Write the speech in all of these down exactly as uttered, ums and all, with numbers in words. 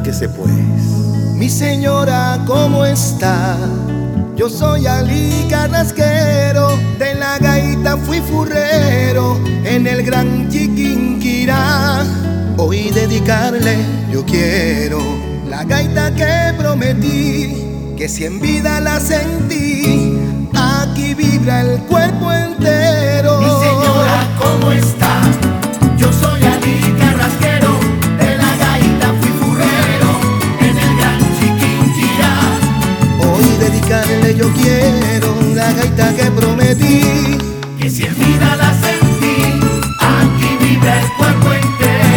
Acérquese pues. Mi señora, ¿cómo está? Yo soy Ali Carrasquero, de la gaita fui furrero en el Gran Chiquinquirá. Hoy dedicarle yo quiero la gaita que prometí, que si en vida la sentí, aquí vibra el cuerpo entero. Mi señora, ¿cómo está? Yo soy Ali Carrasquero, de la gaita fui furrero en el Gran Chiquinquirá. Hoy dedicarle yo quiero la gaita que prometí, que si en vida la sentí, aquí vibra el cuerpo entero.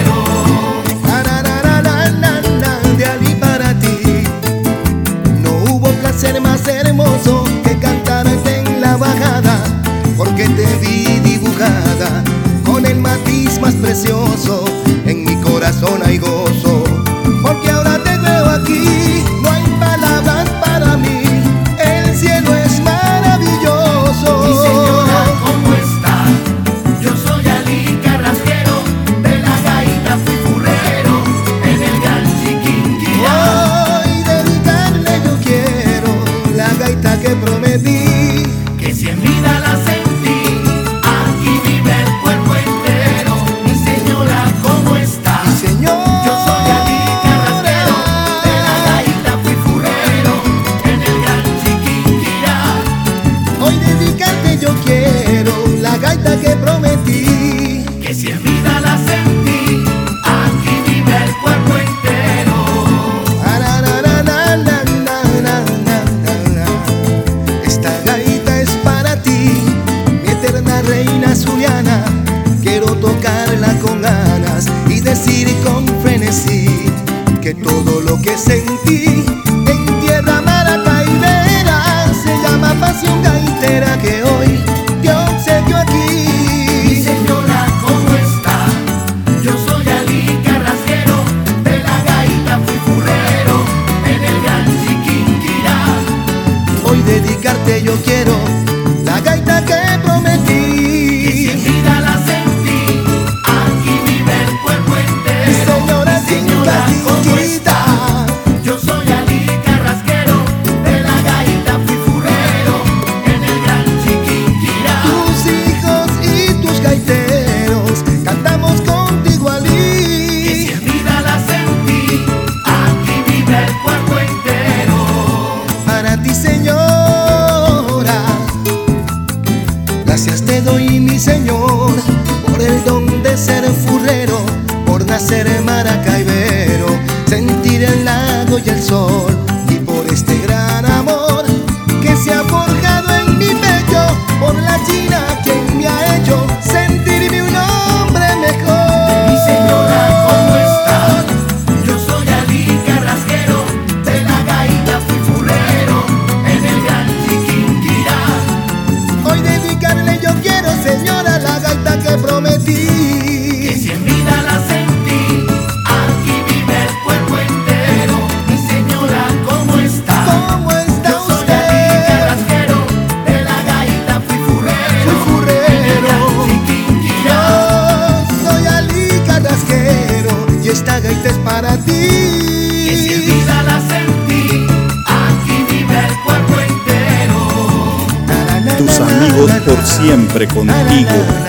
De Ali para ti, no hubo placer más hermoso que cantarte en la bajada, porque te vi dibujada con el matiz más precioso. En mi corazón hay gozo, porque ahora te veo aquí. No hay palabras para mí, el cielo es maravilloso. Mi señora, ¿cómo está? Yo soy Ali Carrasquero, de la gaita fui furrero en el Gran Chiquinquirá. Hoy dedicarle yo quiero la gaita que prometí, que si en vida la sentí, aquí vive el cuerpo entero. Mi señora, ¿cómo está? mi señor. Yo soy Ali Carrasquero, de la gaita fui furrero en el Gran Chiquinquirá. Hoy dedicarte yo quiero la gaita que prometí, que si en vida la sentí, aquí vive el cuerpo entero. esta gaita es para ti, mi eterna reina zuliana. Quiero tocarla con ganas y decir con frenesí que todo lo que sentí en tierra maracaibera se llama pasión gaitera, que hoy te obsequio aquí. Mi señora, ¿cómo está? Yo soy Ali Carrasquero, de la gaita fui furrero en el Gran Chiquinquirá. Hoy dedicarte yo quiero la gaita que prometí, que si en vida la sentí, aquí vive el cuerpo entero. mi señora, Mi señora, ¿cómo está? Yo soy Ali Carrasquero, de la gaita fui furrero en el Gran Chiquinquirá. tus hijos y tus gaiteros cantamos contigo, Que Ali. si en vida la sentí, aquí vive el cuerpo entero. Para ti, señora, gracias te doy, mi señor, por el don de ser furrero, por nacer maracaibero, sentir el lago y el sol, y por este gran amor que se ha forjado en mi pecho, por la china quien me ha hecho sentirme un hombre mejor. Mi señora, ¿cómo está? Yo soy Ali Carrasquero, de la gaita fui furrero en el Gran Chiquinquirá. Hoy dedicarle yo quiero, señora, la gaita que prometí, Que si en vida la sentí, aquí vive el cuerpo entero. Mi señora, ¿cómo está? ¿Cómo está Yo soy usted? Ali Carrasquero, de la gaita fui furrero, Fui furrero. en el Gran Chiquinquirá. Yo soy Ali Carrasquero y esta gaita es para ti. Que si en vida la sentí, aquí vive el cuerpo entero. Tus amigos por siempre contigo.